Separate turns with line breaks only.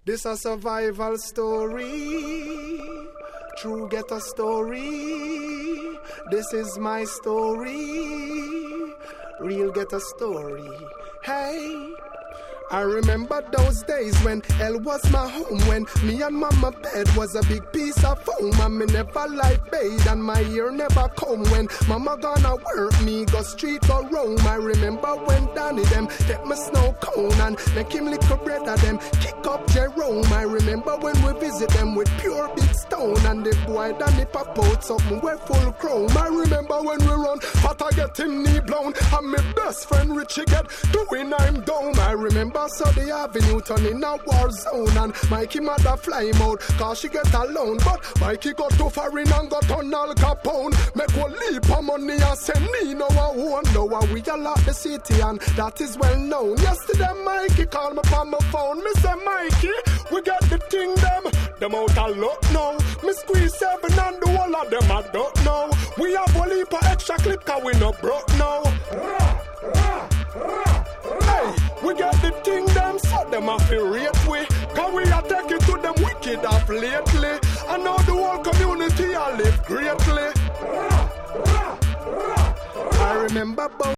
This a survival story, true ghetto story. This is my story, real ghetto story. Hey, I remember those days when hell was my home, when me and mama bed was a big piece of foam, and me never light bathe and my ear never comb. When mama gonna work, me go street go roam. I remember when Danny them take my snow cone and make him little brother them kick up Jerome. I remember when we visit them with pure big stone, and the boy Danny pop out something we full chrome. I remember when we run, Pata get him knee blown, and my best friend Richie get doing I'm down. I remember so the avenue turn in a war zone, and Mikey mother fly him out cause she get alone. But Mikey got too far in and got on Al Capone. Make one leap of money and send me no one. Now we a lot the city and that is well known. Yesterday Mikey called me on my phone. Me say Mikey, we got the thing them out a lot now. Me squeeze 7 and the whole of them I don't know. We have one leap of extra clip cause we no broke now. Hey, we got the thing them, so them a feel rate we. Cause we a take it to them wicked off lately. And now the whole community a live greatly. I remember about